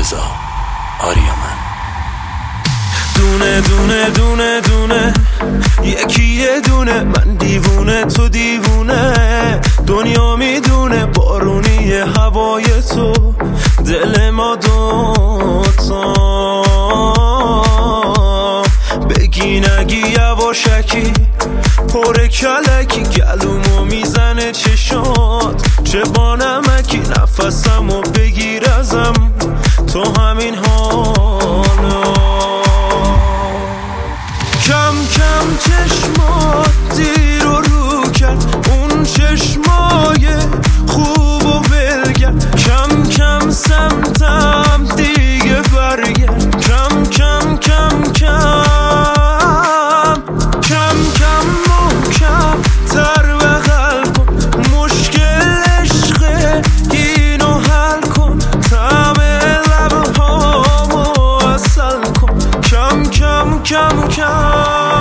رضا آریامن. دونه دونه دونه دونه یکی یه دونه، من دیوونه تو دیوونه، دنیا میدونه بارونی هوای تو، دل ما دوتا بگی نگی یواشکی پر کلکی، گلومو میزنه چشات چه با نمکی، نفسمو بگیر ازم تو همین حالا. کم کم چشمات دیر و رو کرد، اون چشمای خوب و ولگرد، کم کم سمتم دیگه برگرد، کم کم کم کم کم کم محکم تر بغل کن، مشکل عشقه اینو حل کن، طعم لبهامو عسل کن، کم کم کم کم.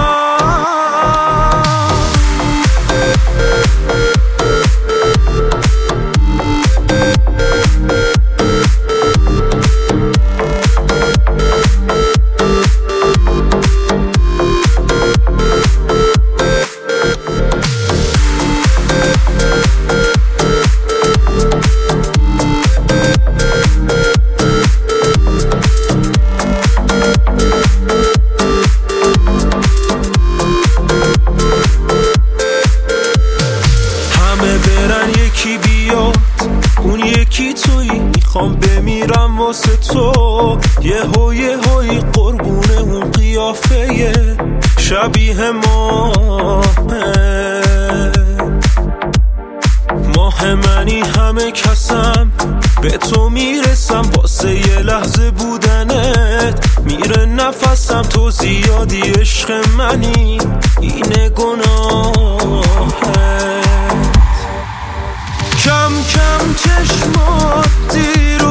یکی بیاد اون یکی تویی، میخوام بمیرم واسه تو، یه هوی قربونه اون قیافه شبیه ماه منی، همه کسم به تو میرسم، واسه یه لحظه بودنت میره نفسم، تو زیادی عشق منی اینه گناهه. کم کم چشمات دیر